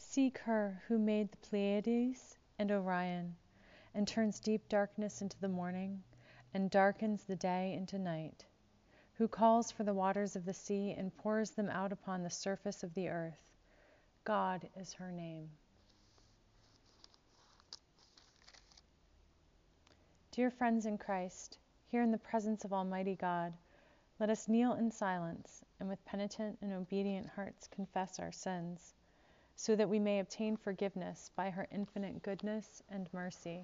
Seek her who made the Pleiades and Orion, and turns deep darkness into the morning, and darkens the day into night, who calls for the waters of the sea and pours them out upon the surface of the earth. God is her name. Dear friends in Christ, here in the presence of Almighty God, let us kneel in silence and with penitent and obedient hearts confess our sins, so that we may obtain forgiveness by her infinite goodness and mercy.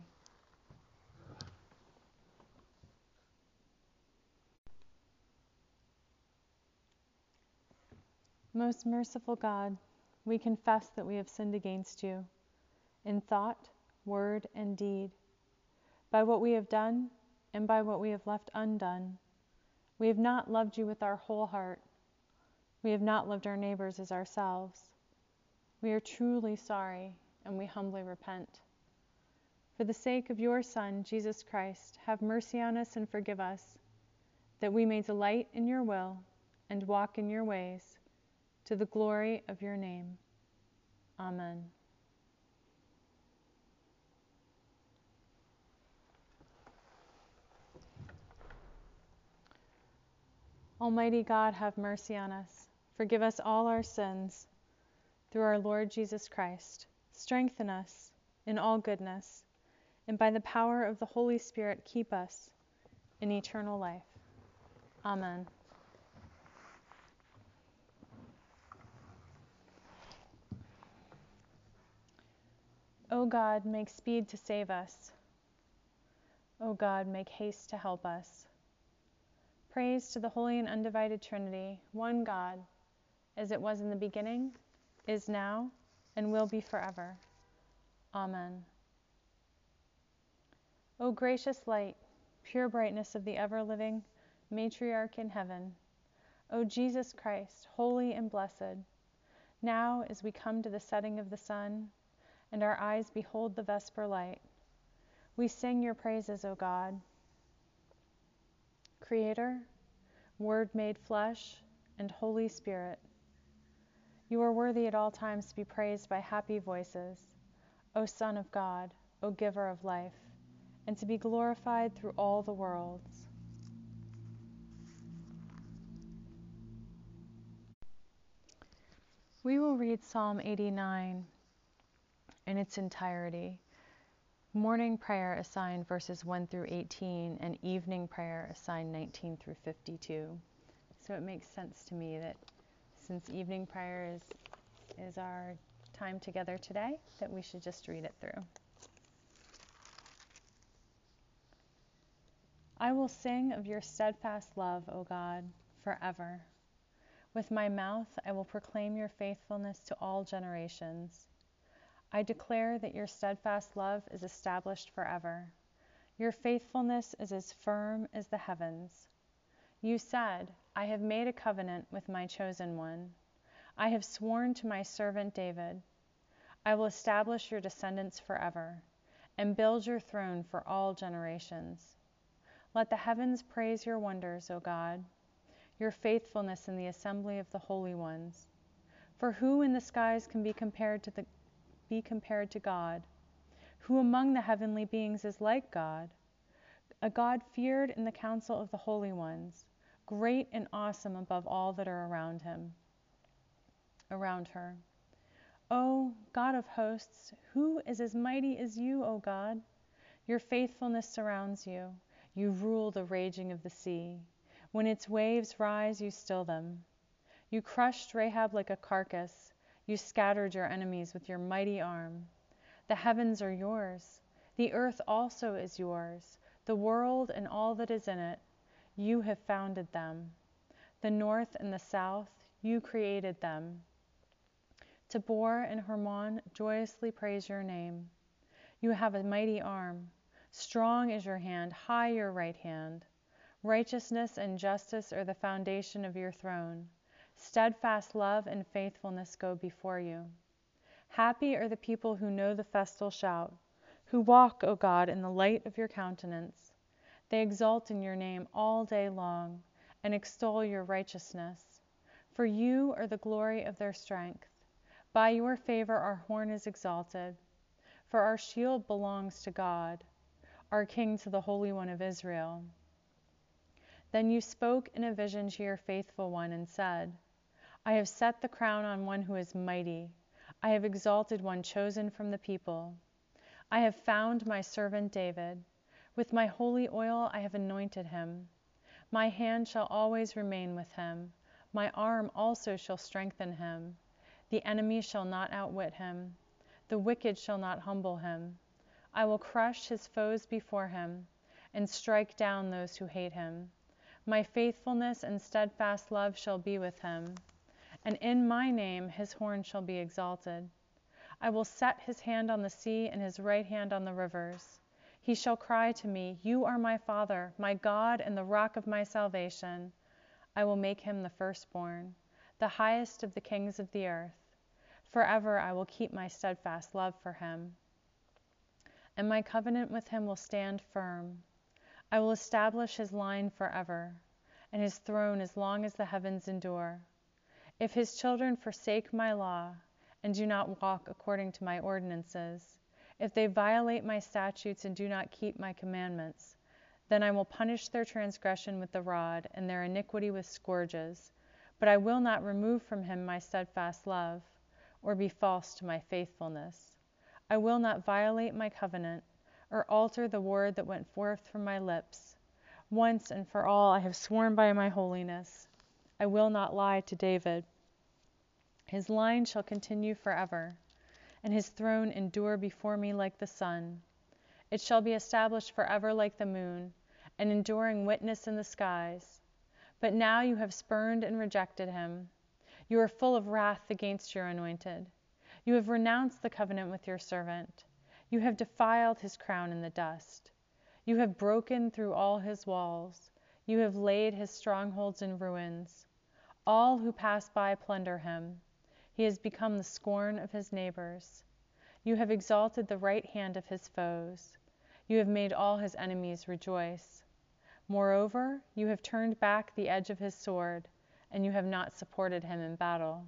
Most merciful God, we confess that we have sinned against you in thought, word, and deed, by what we have done and by what we have left undone. We have not loved you with our whole heart. We have not loved our neighbors as ourselves. We are truly sorry, and we humbly repent. For the sake of your Son, Jesus Christ, have mercy on us and forgive us, that we may delight in your will and walk in your ways, to the glory of your name. Amen. Almighty God, have mercy on us. Forgive us all our sins. Through our Lord Jesus Christ, strengthen us in all goodness, and by the power of the Holy Spirit, keep us in eternal life. Amen. O God, make speed to save us. O God, make haste to help us. Praise to the Holy and Undivided Trinity, one God, as it was in the beginning, is now, and will be forever. Amen. O gracious light, pure brightness of the ever-living Matriarch in heaven, O Jesus Christ, holy and blessed, now as we come to the setting of the sun, and our eyes behold the vesper light, we sing your praises, O God. Creator, Word made flesh, and Holy Spirit, you are worthy at all times to be praised by happy voices, O Son of God, O Giver of life, and to be glorified through all the worlds. We will read Psalm 89 in its entirety. Morning prayer assigned verses 1 through 18, and evening prayer assigned 19 through 52. So it makes sense to me that since evening prayer is our time together today, that we should just read it through. I will sing of your steadfast love, O God, forever. With my mouth I will proclaim your faithfulness to all generations. I declare that your steadfast love is established forever. Your faithfulness is as firm as the heavens. You said, I have made a covenant with my chosen one. I have sworn to my servant David. I will establish your descendants forever, and build your throne for all generations. Let the heavens praise your wonders, O God, your faithfulness in the assembly of the holy ones. For who in the skies can be compared to God? Who among the heavenly beings is like God? A God feared in the council of the holy ones, great and awesome above all that are around her. O God of hosts, who is as mighty as you, O God? Your faithfulness surrounds you. You rule the raging of the sea. When its waves rise, you still them. You crushed Rahab like a carcass. You scattered your enemies with your mighty arm. The heavens are yours. The earth also is yours. The world and all that is in it. You have founded them. The north and the south, you created them. Tabor and Hermon joyously praise your name. You have a mighty arm. Strong is your hand, high your right hand. Righteousness and justice are the foundation of your throne. Steadfast love and faithfulness go before you. Happy are the people who know the festal shout, who walk, O God, in the light of your countenance. They exult in your name all day long, and extol your righteousness. For you are the glory of their strength. By your favor our horn is exalted, for our shield belongs to God, our King, to the Holy One of Israel. Then you spoke in a vision to your faithful one and said, I have set the crown on one who is mighty. I have exalted one chosen from the people. I have found my servant David. With my holy oil I have anointed him. My hand shall always remain with him. My arm also shall strengthen him. The enemy shall not outwit him. The wicked shall not humble him. I will crush his foes before him and strike down those who hate him. My faithfulness and steadfast love shall be with him, and in my name his horn shall be exalted. I will set his hand on the sea and his right hand on the rivers. He shall cry to me, You are my Father, my God, and the rock of my salvation. I will make him the firstborn, the highest of the kings of the earth. Forever I will keep my steadfast love for him, and my covenant with him will stand firm. I will establish his line forever, and his throne as long as the heavens endure. If his children forsake my law, and do not walk according to my ordinances, if they violate my statutes and do not keep my commandments, then I will punish their transgression with the rod, and their iniquity with scourges. But I will not remove from him my steadfast love, or be false to my faithfulness. I will not violate my covenant, or alter the word that went forth from my lips. Once and for all I have sworn by my holiness. I will not lie to David. His line shall continue forever, and his throne endure before me like the sun. It shall be established forever like the moon, an enduring witness in the skies. But now you have spurned and rejected him. You are full of wrath against your anointed. You have renounced the covenant with your servant. You have defiled his crown in the dust. You have broken through all his walls. You have laid his strongholds in ruins. All who pass by plunder him. He has become the scorn of his neighbors. You have exalted the right hand of his foes. You have made all his enemies rejoice. Moreover, you have turned back the edge of his sword, and you have not supported him in battle.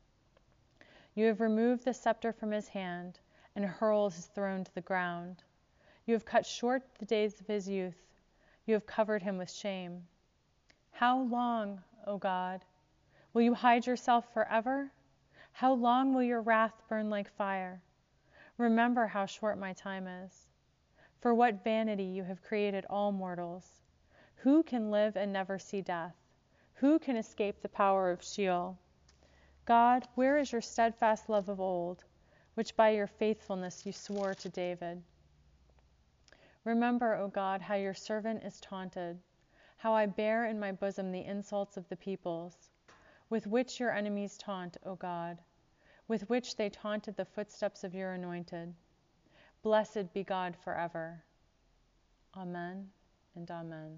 You have removed the scepter from his hand, and hurled his throne to the ground. You have cut short the days of his youth. You have covered him with shame. How long, O God, will you hide yourself forever? How long will your wrath burn like fire? Remember how short my time is. For what vanity you have created all mortals. Who can live and never see death? Who can escape the power of Sheol? God, where is your steadfast love of old, which by your faithfulness you swore to David? Remember, O God, how your servant is taunted, how I bear in my bosom the insults of the peoples, with which your enemies taunt, O God, with which they taunted the footsteps of your anointed. Blessed be God forever. Amen and amen.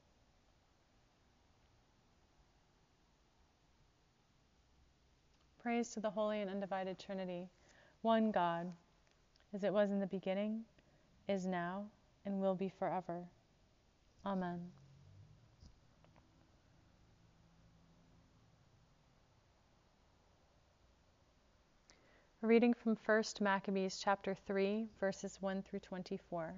Praise to the Holy and Undivided Trinity, one God, as it was in the beginning, is now, and will be forever. Amen. A reading from 1 Maccabees chapter 3, verses 1 through 24.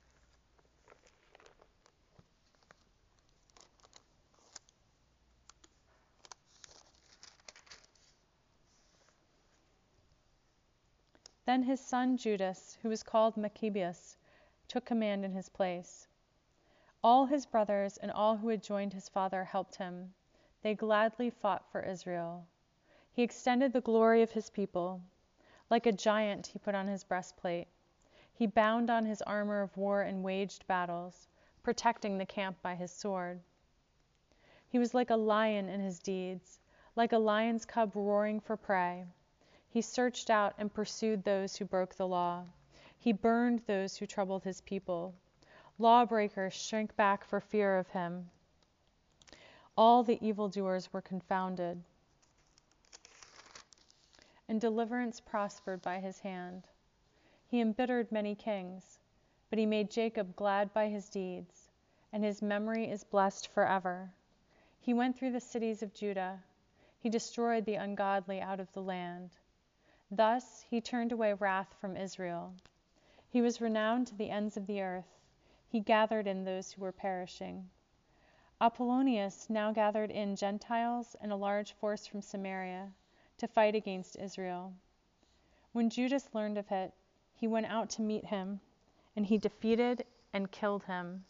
Then his son Judas, who was called Maccabeus, took command in his place. All his brothers and all who had joined his father helped him. They gladly fought for Israel. He extended the glory of his people. Like a giant, he put on his breastplate. He bound on his armor of war and waged battles, protecting the camp by his sword. He was like a lion in his deeds, like a lion's cub roaring for prey. He searched out and pursued those who broke the law. He burned those who troubled his people. Lawbreakers shrink back for fear of him. All the evildoers were confounded, and deliverance prospered by his hand. He embittered many kings, but he made Jacob glad by his deeds, and his memory is blessed forever. He went through the cities of Judah. He destroyed the ungodly out of the land. Thus he turned away wrath from Israel. He was renowned to the ends of the earth. He gathered in those who were perishing. Apollonius now gathered in Gentiles and a large force from Samaria to fight against Israel. When Judas learned of it, he went out to meet him, and he defeated and killed him.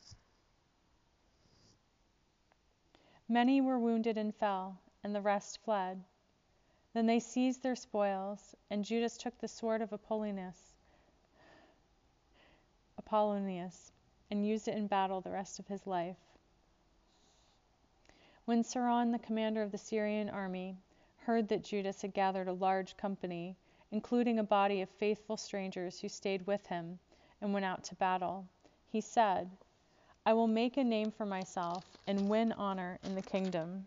Many were wounded and fell, and the rest fled. Then they seized their spoils, and Judas took the sword of Apollonius, and used it in battle the rest of his life. When Sciron, the commander of the Syrian army, heard that Judas had gathered a large company, including a body of faithful strangers who stayed with him and went out to battle, he said, "I will make a name for myself and win honor in the kingdom."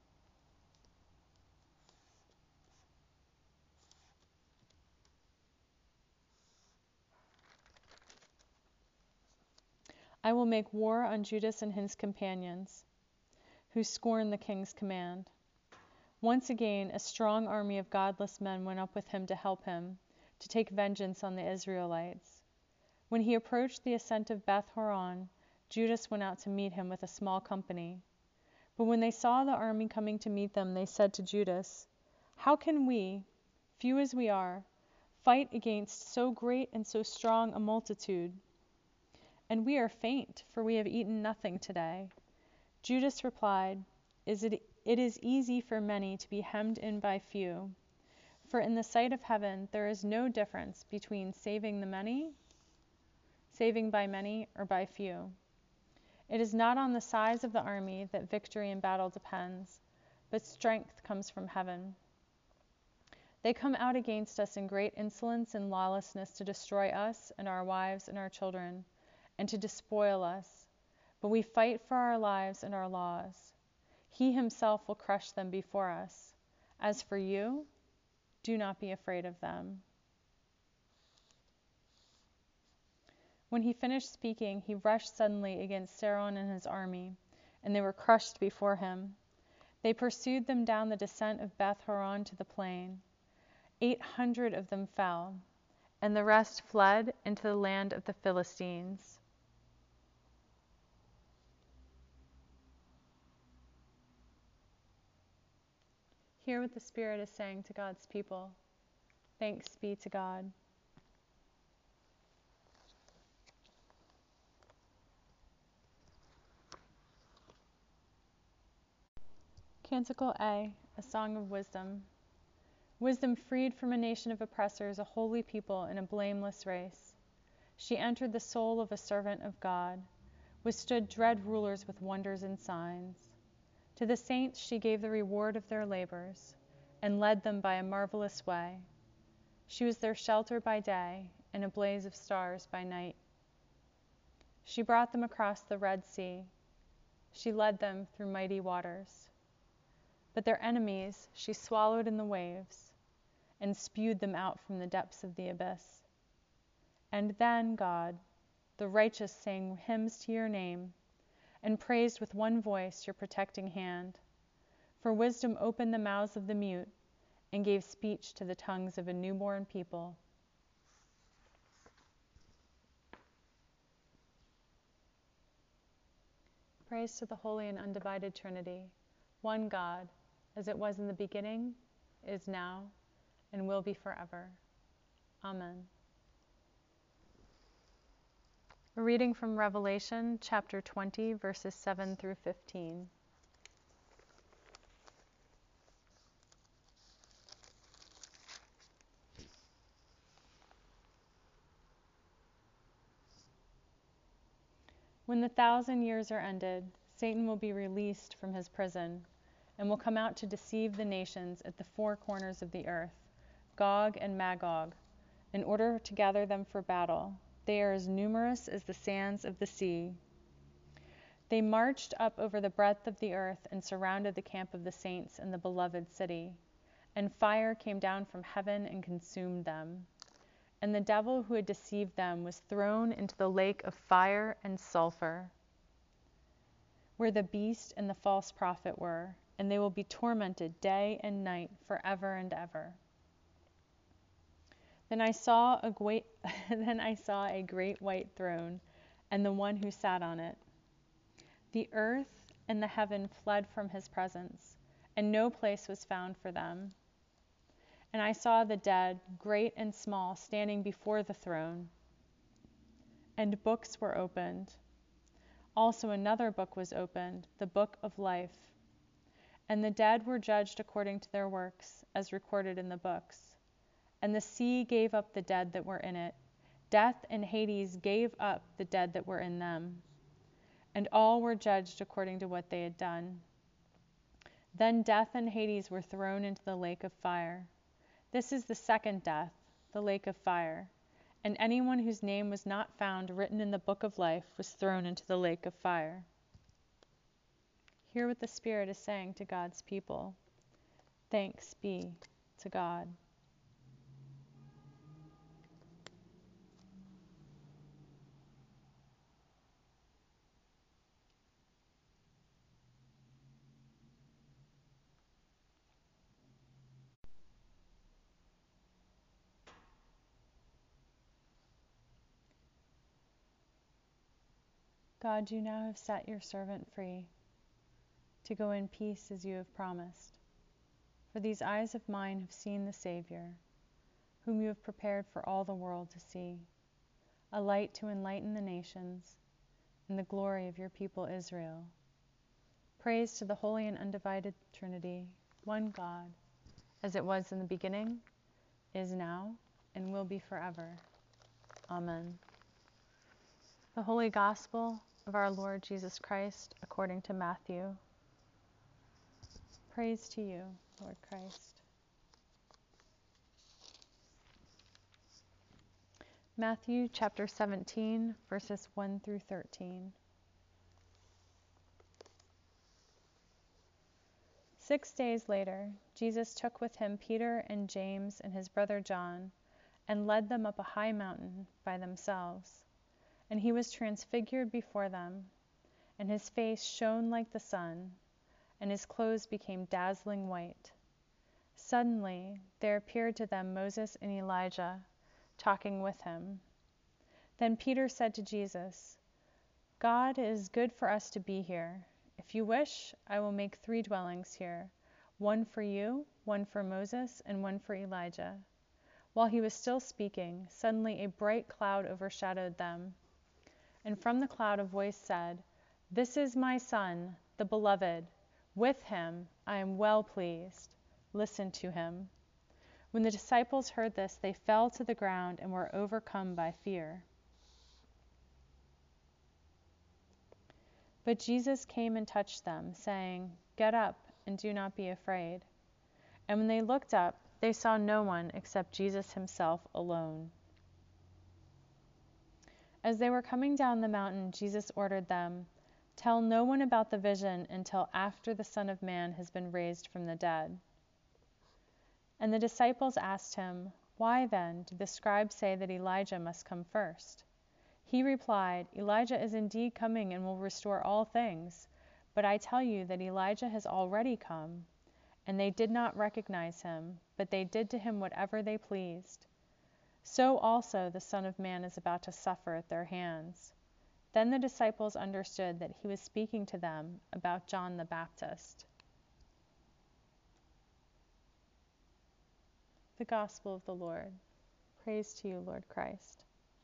I will make war on Judas and his companions, who scorn the king's command. Once again, a strong army of godless men went up with him to help him, to take vengeance on the Israelites. When he approached the ascent of Beth Horon, Judas went out to meet him with a small company. But when they saw the army coming to meet them, they said to Judas, "How can we, few as we are, fight against so great and so strong a multitude? And we are faint, for we have eaten nothing today." Judas replied, It is easy for many to be hemmed in by few, for in the sight of heaven there is no difference between saving by many, or by few. It is not on the size of the army that victory in battle depends, but strength comes from heaven. They come out against us in great insolence and lawlessness to destroy us and our wives and our children, and to despoil us. But we fight for our lives and our laws. He himself will crush them before us. As for you, do not be afraid of them. When he finished speaking, he rushed suddenly against Sciron and his army, and they were crushed before him. They pursued them down the descent of Beth Horon to the plain. 800 of them fell, and the rest fled into the land of the Philistines. Hear what the Spirit is saying to God's people. Thanks be to God. Canticle A, a song of wisdom. Wisdom freed from a nation of oppressors, a holy people in a blameless race. She entered the soul of a servant of God, withstood dread rulers with wonders and signs. To the saints she gave the reward of their labors, and led them by a marvelous way. She was their shelter by day, and a blaze of stars by night. She brought them across the Red Sea. She led them through mighty waters. But their enemies she swallowed in the waves, and spewed them out from the depths of the abyss. And then, God, the righteous sang hymns to your name, and praised with one voice your protecting hand. For wisdom opened the mouths of the mute, and gave speech to the tongues of a newborn people. Praise to the Holy and Undivided Trinity, one God, as it was in the beginning, is now, and will be forever. Amen. A reading from Revelation chapter 20, verses 7 through 15. When the 1,000 years are ended, Satan will be released from his prison and will come out to deceive the nations at the four corners of the earth, Gog and Magog, in order to gather them for battle. They are as numerous as the sands of the sea. They marched up over the breadth of the earth and surrounded the camp of the saints in the beloved city. And fire came down from heaven and consumed them. And the devil who had deceived them was thrown into the lake of fire and sulfur, where the beast and the false prophet were, and they will be tormented day and night forever and ever. Then I saw a great, then I saw a great white throne, and the one who sat on it. The earth and the heaven fled from his presence, and no place was found for them. And I saw the dead, great and small, standing before the throne, and books were opened. Also another book was opened, the book of life. And the dead were judged according to their works, as recorded in the books. And the sea gave up the dead that were in it. Death and Hades gave up the dead that were in them. And all were judged according to what they had done. Then death and Hades were thrown into the lake of fire. This is the second death, the lake of fire. And anyone whose name was not found written in the book of life was thrown into the lake of fire. Hear what the Spirit is saying to God's people. Thanks be to God. God, you now have set your servant free to go in peace as you have promised. For these eyes of mine have seen the Savior, whom you have prepared for all the world to see, a light to enlighten the nations, and the glory of your people Israel. Praise to the holy and undivided Trinity, one God, as it was in the beginning, is now, and will be forever. Amen. The Holy Gospel of our Lord Jesus Christ according to Matthew. Praise to you, Lord Christ. Matthew chapter 17, verses 1 through 13. 6 days later, Jesus took with him Peter and James and his brother John, and led them up a high mountain by themselves. And he was transfigured before them, and his face shone like the sun, and his clothes became dazzling white. Suddenly there appeared to them Moses and Elijah, talking with him. Then Peter said to Jesus, God, it is good for us to be here. If you wish, I will make 3 dwellings here, one for you, one for Moses, and one for Elijah. While he was still speaking, suddenly a bright cloud overshadowed them. And from the cloud a voice said, This is my Son, the Beloved. With him I am well pleased. Listen to him. When the disciples heard this, they fell to the ground and were overcome by fear. But Jesus came and touched them, saying, Get up and do not be afraid. And when they looked up, they saw no one except Jesus himself alone. As they were coming down the mountain, Jesus ordered them, Tell no one about the vision until after the Son of Man has been raised from the dead. And the disciples asked him, Why then do the scribes say that Elijah must come first? He replied, Elijah is indeed coming and will restore all things. But I tell you that Elijah has already come, and they did not recognize him, but they did to him whatever they pleased. So also the Son of Man is about to suffer at their hands. Then the disciples understood that he was speaking to them about John the Baptist. The Gospel of the Lord. Praise to you, Lord Christ.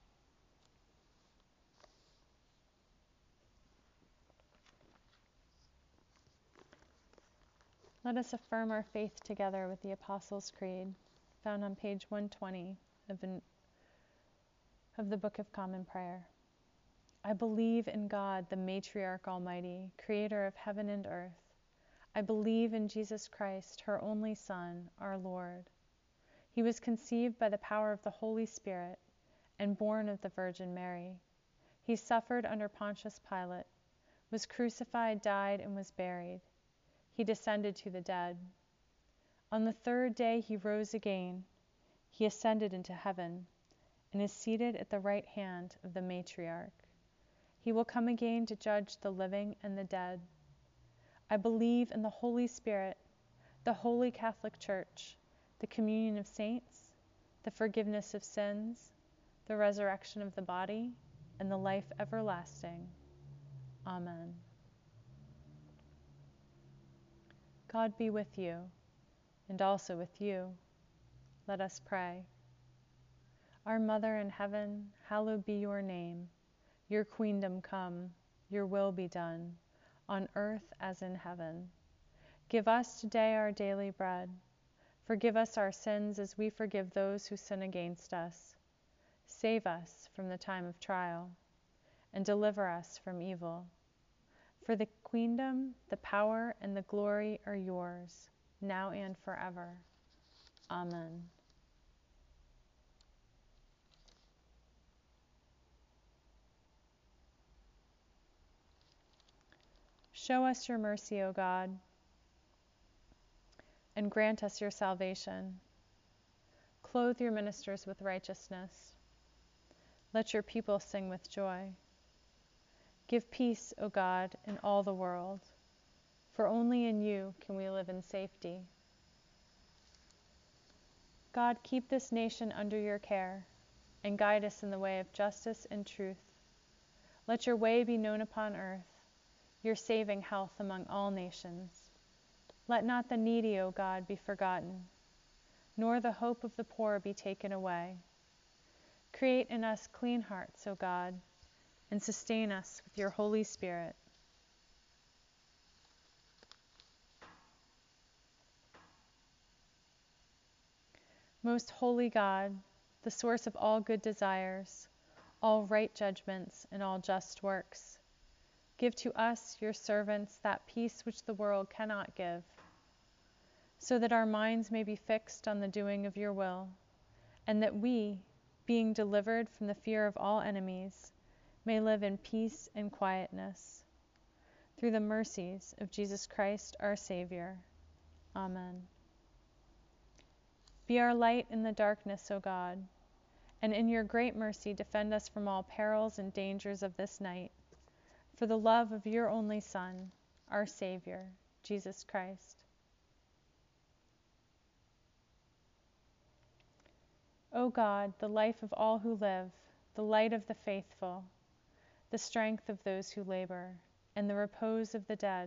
Let us affirm our faith together with the Apostles' Creed, found on page 120 of the Book of Common Prayer. I believe in God, the Matriarch Almighty, creator of heaven and earth. I believe in Jesus Christ, her only Son, our Lord. He was conceived by the power of the Holy Spirit and born of the Virgin Mary. He suffered under Pontius Pilate, was crucified, died, and was buried. He descended to the dead. On the 3rd day he rose again. He ascended into heaven and is seated at the right hand of the Matriarch. He will come again to judge the living and the dead. I believe in the Holy Spirit, the Holy Catholic Church, the communion of saints, the forgiveness of sins, the resurrection of the body, and the life everlasting. Amen. God be with you, and also with you. Let us pray. Our Mother in heaven, hallowed be your name. Your kingdom come, your will be done, on earth as in heaven. Give us today our daily bread. Forgive us our sins as we forgive those who sin against us. Save us from the time of trial, and deliver us from evil. For the kingdom, the power, and the glory are yours, now and forever. Amen. Show us your mercy, O God, and grant us your salvation. Clothe your ministers with righteousness. Let your people sing with joy. Give peace, O God, in all the world, for only in you can we live in safety. God, keep this nation under your care, and guide us in the way of justice and truth. Let your way be known upon earth, your saving health among all nations. Let not the needy, O God, be forgotten, nor the hope of the poor be taken away. Create in us clean hearts, O God, and sustain us with your Holy Spirit. Most holy God, the source of all good desires, all right judgments, and all just works, give to us, your servants, that peace which the world cannot give, so that our minds may be fixed on the doing of your will, and that we, being delivered from the fear of all enemies, may live in peace and quietness. Through the mercies of Jesus Christ, our Savior. Amen. Be our light in the darkness, O God, and in your great mercy defend us from all perils and dangers of this night, for the love of your only Son, our Savior, Jesus Christ. O God, the life of all who live, the light of the faithful, the strength of those who labor, and the repose of the dead,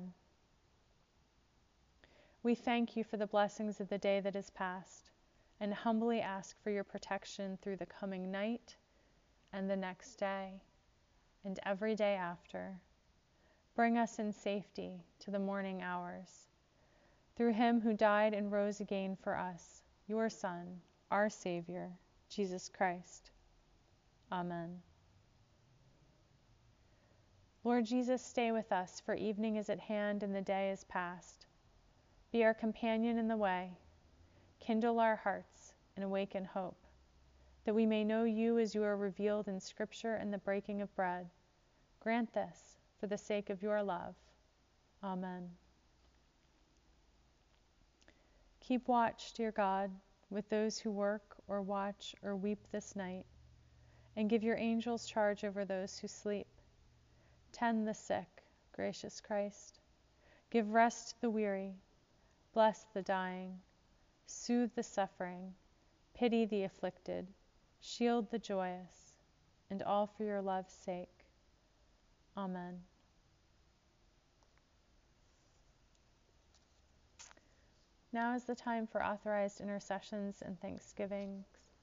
we thank you for the blessings of the day that is past, and humbly ask for your protection through the coming night and the next day and every day after. Bring us in safety to the morning hours. Through him who died and rose again for us, your Son, our Savior, Jesus Christ. Amen. Lord Jesus, stay with us, for evening is at hand and the day is past. Be our companion in the way. Kindle our hearts and awaken hope, that we may know you as you are revealed in Scripture and the breaking of bread. Grant this for the sake of your love. Amen. Keep watch, dear God, with those who work or watch or weep this night, and give your angels charge over those who sleep. Tend the sick, gracious Christ. Give rest to the weary. Bless the dying. Soothe the suffering, pity the afflicted, shield the joyous, and all for your love's sake. Amen. Now is the time for authorized intercessions and thanksgivings.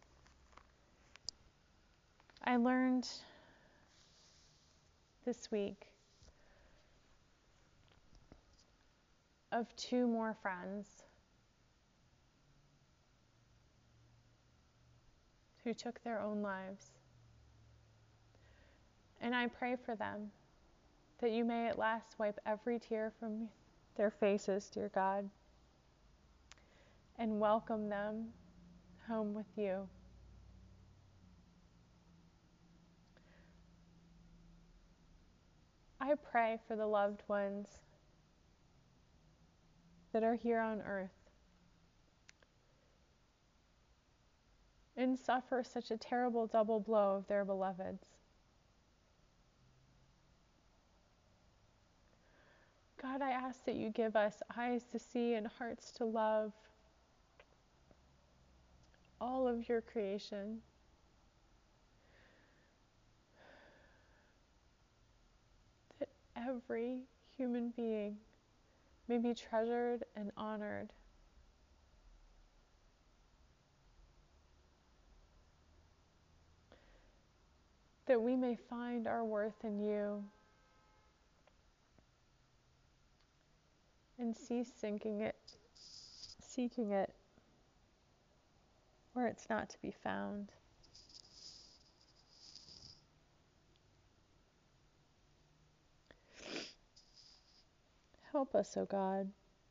I learned this week of 2 more friends who took their own lives. And I pray for them, that you may at last wipe every tear from their faces, dear God, and welcome them home with you. I pray for the loved ones that are here on earth and suffer such a terrible double blow of their beloveds. God, I ask that you give us eyes to see and hearts to love all of your creation. That every human being may be treasured and honored. That we may find our worth in you and cease seeking it where it's not to be found. Help us, O God.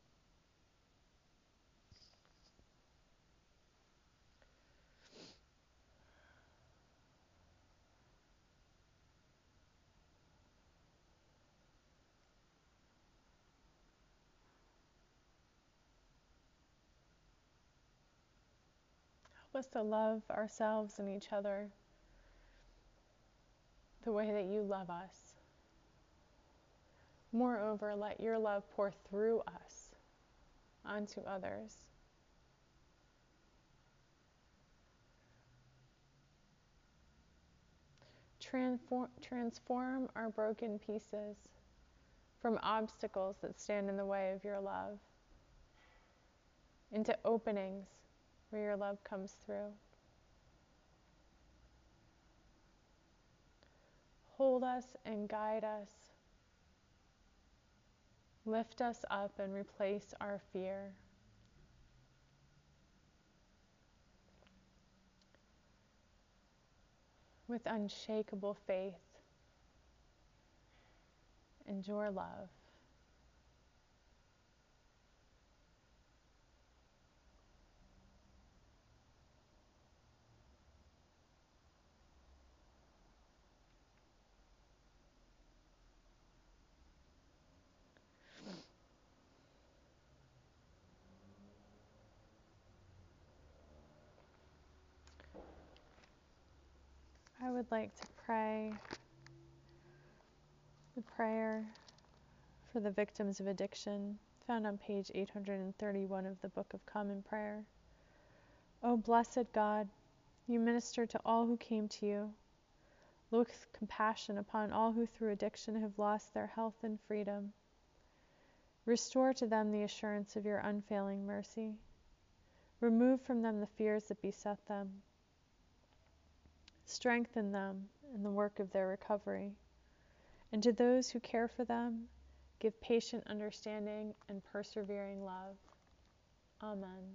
Help us to love ourselves and each other the way that you love us. Moreover, let your love pour through us onto others. Transform our broken pieces from obstacles that stand in the way of your love into openings where your love comes through. Hold us and guide us. Lift us up and replace our fear. With unshakable faith and your love. I would like to pray the prayer for the victims of addiction, found on page 831 of the Book of Common Prayer. O blessed God, you minister to all who came to you. Look with compassion upon all who through addiction have lost their health and freedom. Restore to them the assurance of your unfailing mercy. Remove from them the fears that beset them. Strengthen them in the work of their recovery. And to those who care for them, give patient understanding and persevering love. Amen.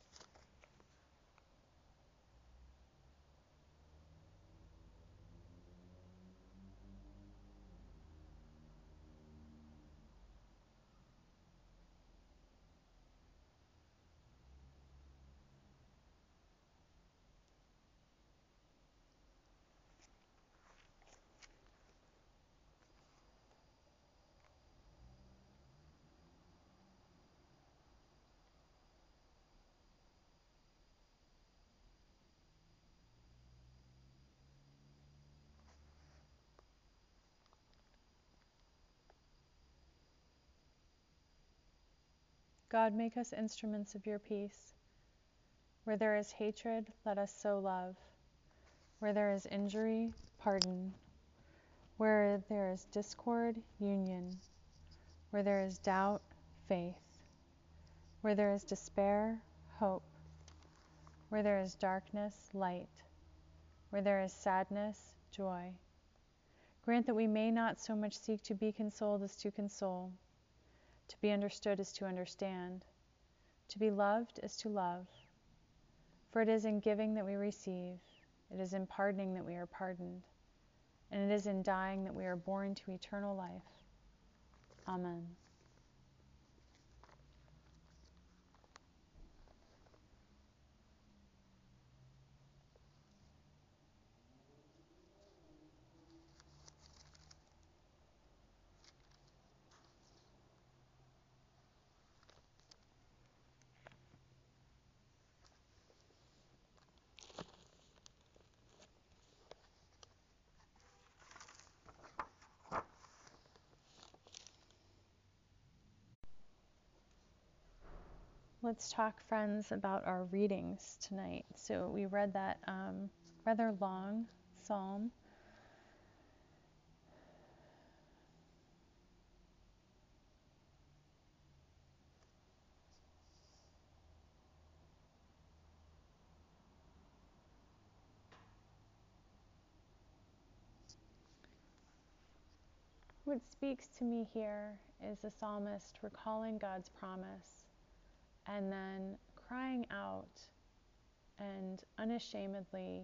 God, make us instruments of your peace. Where there is hatred, let us sow love. Where there is injury, pardon. Where there is discord, union. Where there is doubt, faith. Where there is despair, hope. Where there is darkness, light. Where there is sadness, joy. Grant that we may not so much seek to be consoled as to console, to be understood as to understand, to be loved as to love. For it is in giving that we receive, it is in pardoning that we are pardoned, and it is in dying that we are born to eternal life. Amen. let's talk, friends, about our readings tonight. So we read that rather long psalm. What speaks to me here is the psalmist recalling God's promise and then crying out and unashamedly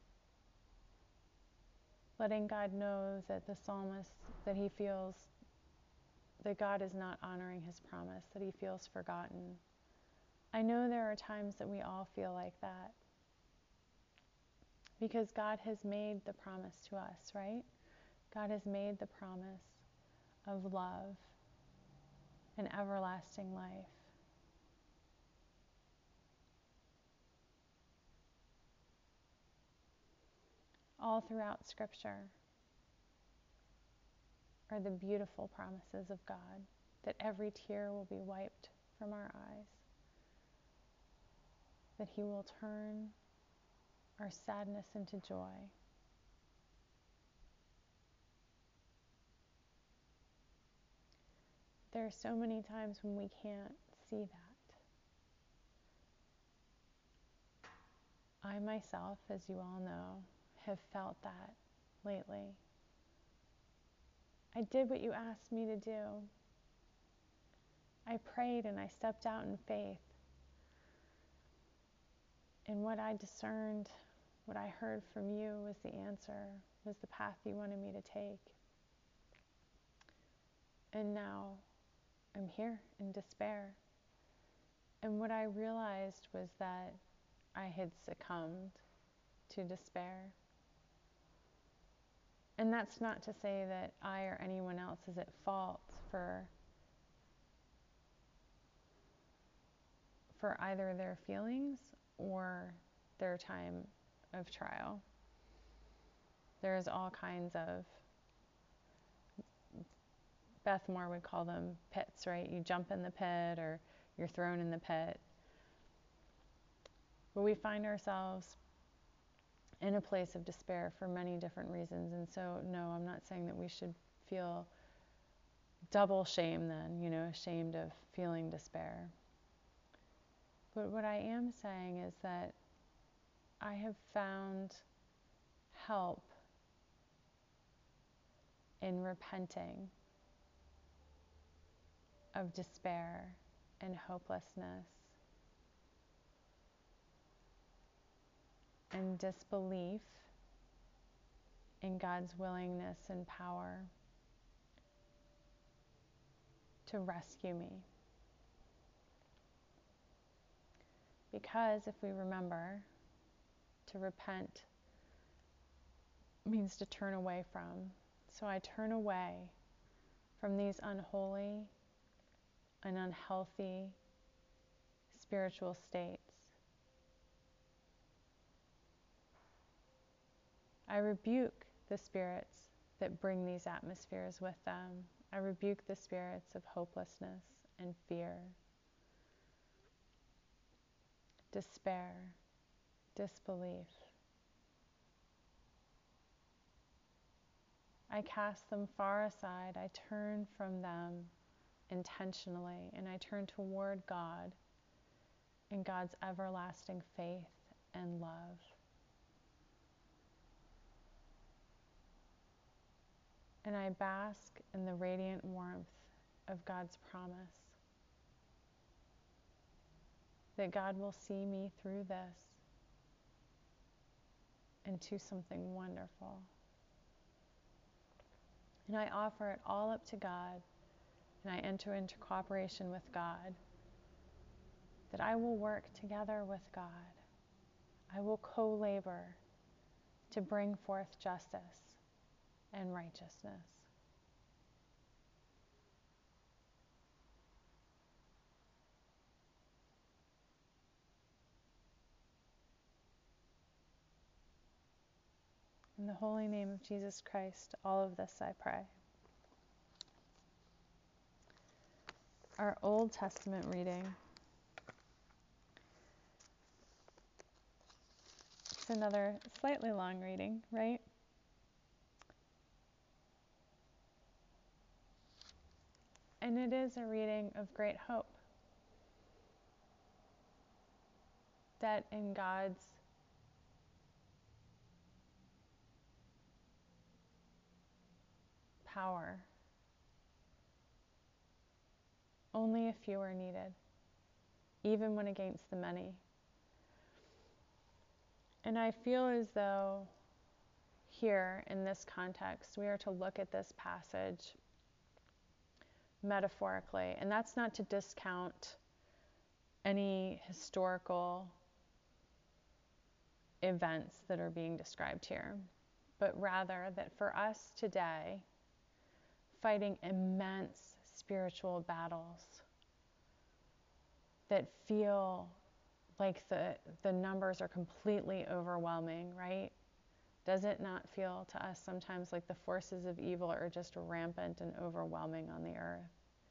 letting God know that the psalmist, that he feels that God is not honoring his promise, that he feels forgotten. I know there are times that we all feel like that because God has made the promise to us, right? God has made the promise of love and everlasting life. All throughout Scripture are the beautiful promises of God that every tear will be wiped from our eyes, that he will turn our sadness into joy. There are so many times when we can't see that. I myself, as you all know, have felt that lately. I did what you asked me to do. I prayed and I stepped out in faith. And what I discerned, what I heard from you was the answer, was the path you wanted me to take. And now I'm here in despair. And what I realized was that I had succumbed to despair. And that's not to say that I or anyone else is at fault for either their feelings or their time of trial. There's all kinds of, Beth Moore would call them pits, right? You jump in the pit or you're thrown in the pit. But we find ourselves in a place of despair for many different reasons. And so, no, I'm not saying that we should feel double shame then, ashamed of feeling despair. But what I am saying is that I have found help in repenting of despair and hopelessness and disbelief in God's willingness and power to rescue me. Because if we remember, to repent means to turn away from. So I turn away from these unholy and unhealthy spiritual states. I rebuke the spirits that bring these atmospheres with them. I rebuke the spirits of hopelessness and fear, despair, disbelief. I cast them far aside. I turn from them intentionally, and I turn toward God and God's everlasting faith and love. And I bask in the radiant warmth of God's promise that God will see me through this into something wonderful. And I offer it all up to God, and I enter into cooperation with God, that I will work together with God. I will co-labor to bring forth justice and righteousness. In the holy name of Jesus Christ, all of this I pray. Our Old Testament reading It's another slightly long reading, right? And it is a reading of great hope that in God's power, only a few are needed, even when against the many. And I feel as though here in this context, we are to look at this passage metaphorically. And that's not to discount any historical events that are being described here, but rather that for us today, fighting immense spiritual battles that feel like the numbers are completely overwhelming, right? Does it not feel to us sometimes like the forces of evil are just rampant and overwhelming on the earth?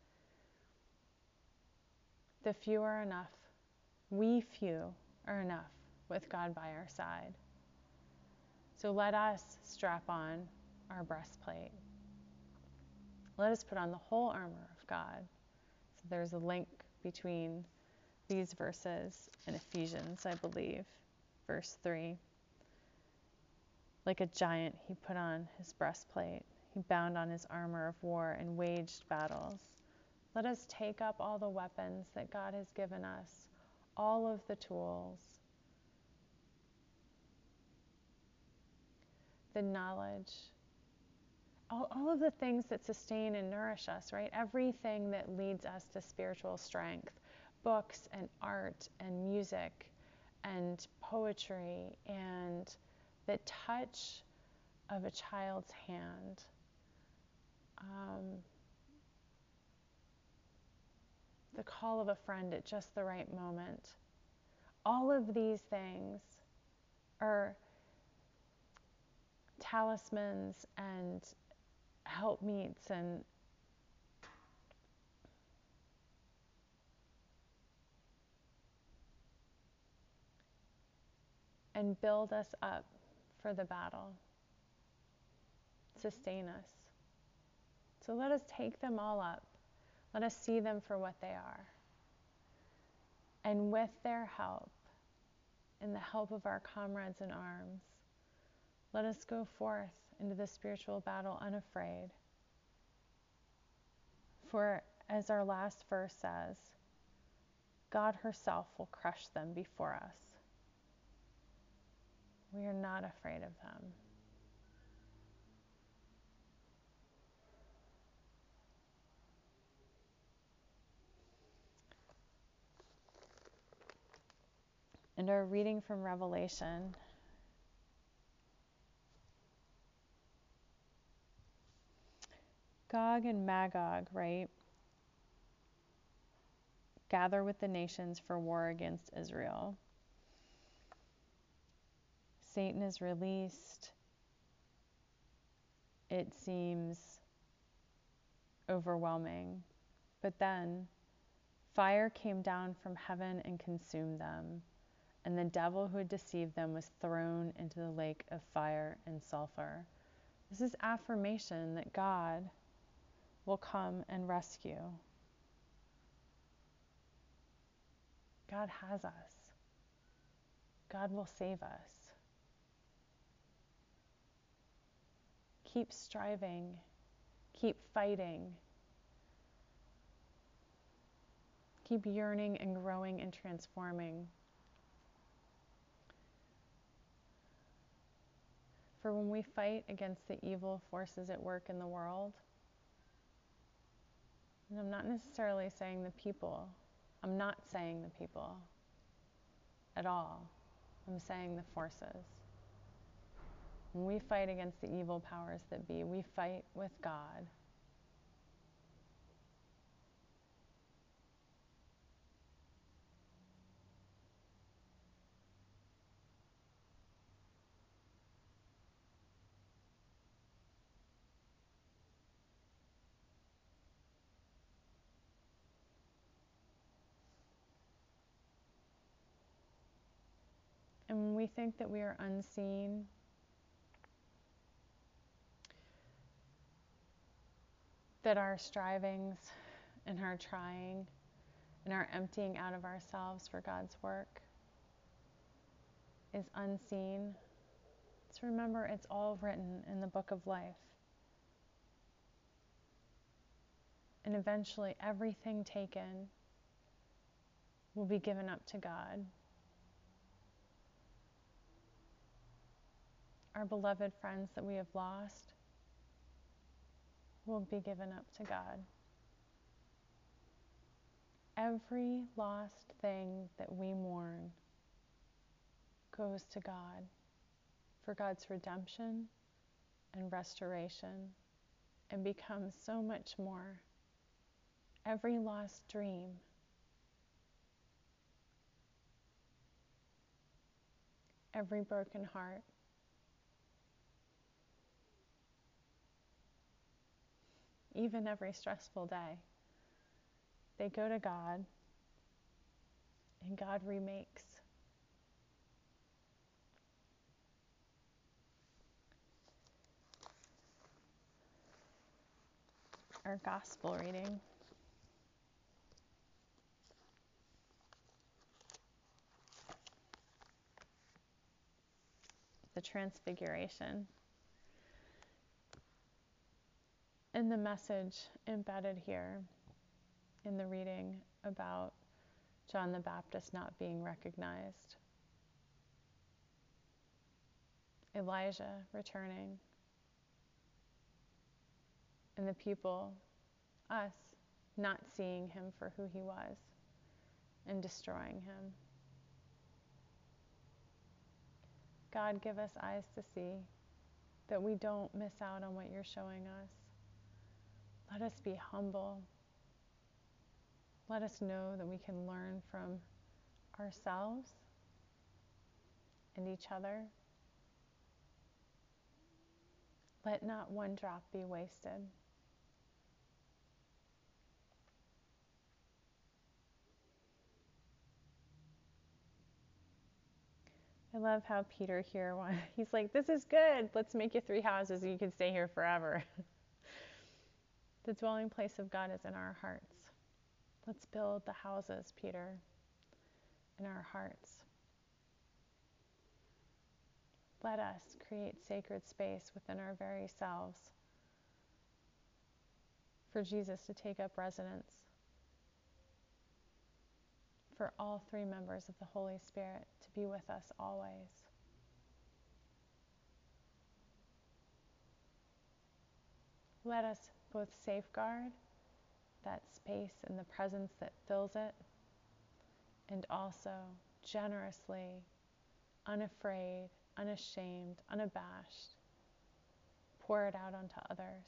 The few are enough. We few are enough with God by our side. So let us strap on our breastplate. Let us put on the whole armor of God. So there's a link between these verses and Ephesians, I believe, verse 3. Like a giant, he put on his breastplate. He bound on his armor of war and waged battles. Let us take up all the weapons that God has given us, all of the tools, the knowledge, all of the things that sustain and nourish us, right? Everything that leads us to spiritual strength, books and art and music and poetry and the touch of a child's hand. The call of a friend at just the right moment. All of these things are talismans and helpmeets and build us up for the battle, sustain us. So let us take them all up. Let us see them for what they are. And with their help, and the help of our comrades in arms, let us go forth into the spiritual battle unafraid. For as our last verse says, God herself will crush them before us. We are not afraid of them. And our reading from Revelation, Gog and Magog, right, gather with the nations for war against Israel. Satan is released. It seems overwhelming. But then fire came down from heaven and consumed them. And the devil who had deceived them was thrown into the lake of fire and sulfur. This is affirmation that God will come and rescue. God has us. God will save us. Keep striving. Keep fighting. Keep yearning and growing and transforming. For when we fight against the evil forces at work in the world, and I'm not necessarily saying the people, I'm not saying the people at all. I'm saying the forces. When we fight against the evil powers that be, we fight with God. And when we think that we are unseen, that our strivings and our trying and our emptying out of ourselves for God's work is unseen, let's remember it's all written in the book of life. And eventually everything taken will be given up to God. Our beloved friends that we have lost will be given up to God. Every lost thing that we mourn goes to God for God's redemption and restoration, and becomes so much more. Every lost dream, every broken heart, even every stressful day, they go to God, and God remakes. Our gospel reading. The Transfiguration. And the message embedded here in the reading about John the Baptist not being recognized. Elijah returning. And the people, us, not seeing him for who he was and destroying him. God, give us eyes to see that we don't miss out on what you're showing us. Let us be humble. Let us know that we can learn from ourselves and each other. Let not one drop be wasted. I love how Peter here, he's like, this is good. Let's make you 3 houses and you can stay here forever. The dwelling place of God is in our hearts. Let's build the houses, Peter, in our hearts. Let us create sacred space within our very selves for Jesus to take up residence, for all 3 members of the Holy Spirit to be with us always. Let us both safeguard that space and the presence that fills it, and also generously, unafraid, unashamed, unabashed, pour it out onto others.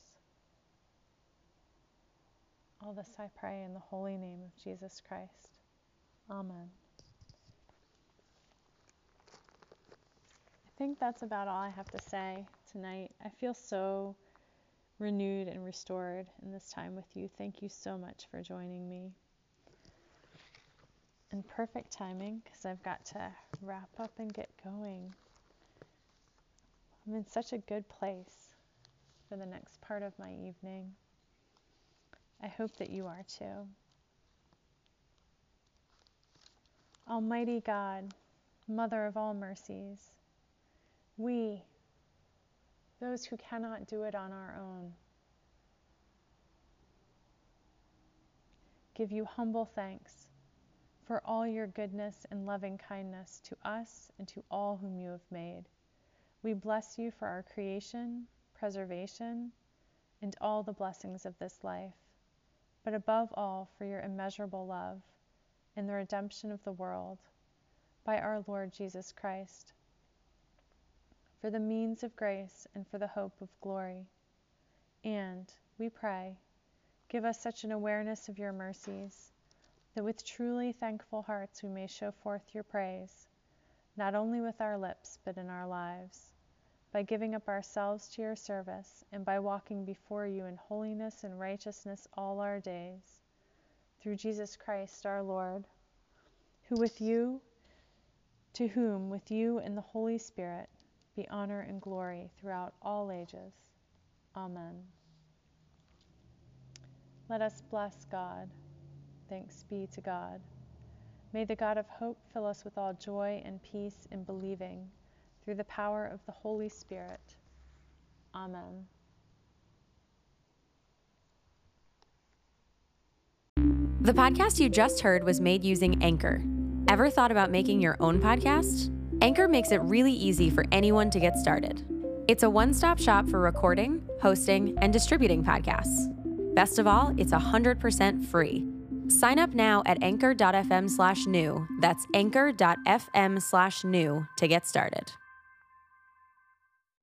All this I pray in the holy name of Jesus Christ. Amen. I think that's about all I have to say tonight. I feel so renewed and restored in this time with you. Thank you so much for joining me. And perfect timing, because I've got to wrap up and get going. I'm in such a good place for the next part of my evening. I hope that you are too. Almighty God, Mother of all mercies, we, those who cannot do it on our own, give you humble thanks for all your goodness and loving kindness to us and to all whom you have made. We bless you for our creation, preservation, and all the blessings of this life, but above all for your immeasurable love and the redemption of the world by our Lord Jesus Christ, for the means of grace and for the hope of glory. And, we pray, give us such an awareness of your mercies that with truly thankful hearts we may show forth your praise, not only with our lips but in our lives, by giving up ourselves to your service and by walking before you in holiness and righteousness all our days, through Jesus Christ our Lord, who with you to whom, with you and the Holy Spirit, be honor and glory throughout all ages. Amen. Let us bless God. Thanks be to God. May the God of hope fill us with all joy and peace in believing, through the power of the Holy Spirit. Amen. The podcast you just heard was made using Anchor. Ever thought about making your own podcast? Anchor makes it really easy for anyone to get started. It's a one-stop shop for recording, hosting, and distributing podcasts. Best of all, it's 100% free. Sign up now at anchor.fm/new. That's anchor.fm/new to get started.